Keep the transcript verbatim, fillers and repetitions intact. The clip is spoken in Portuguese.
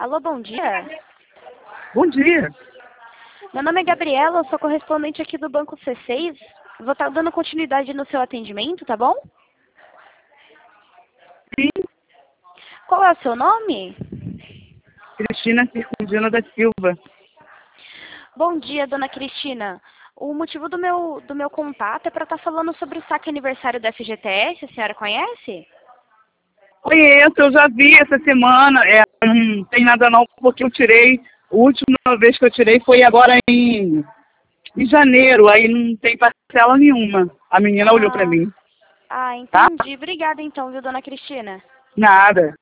Alô, bom dia. Bom dia. Meu nome é Gabriela, eu sou correspondente aqui do Banco C seis. Vou estar dando continuidade no seu atendimento, tá bom? Sim, Qual é o seu nome? Cristina Circundina da Silva. Bom dia, dona Cristina. O motivo do meu, do meu contato é para estar falando sobre o saque aniversário da F G T S. A senhora conhece? Conheço, eu já vi essa semana. É, não tem nada não, porque eu tirei, a última vez que eu tirei foi agora em, em janeiro, aí não tem parcela nenhuma. A menina olhou pra Ah, mim, ah, tá? entendi. Obrigada então, viu, dona Cristina? Nada.